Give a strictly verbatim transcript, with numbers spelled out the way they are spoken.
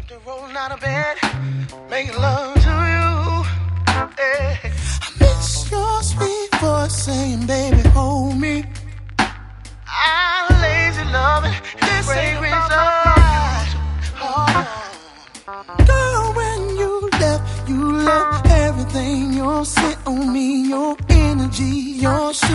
After rolling out of bed, making love to you. Yeah. I miss your sweet voice saying, baby, hold me. I lazy loving this fragrance of you. Girl, when you left, you left everything. Your scent on me, your energy, your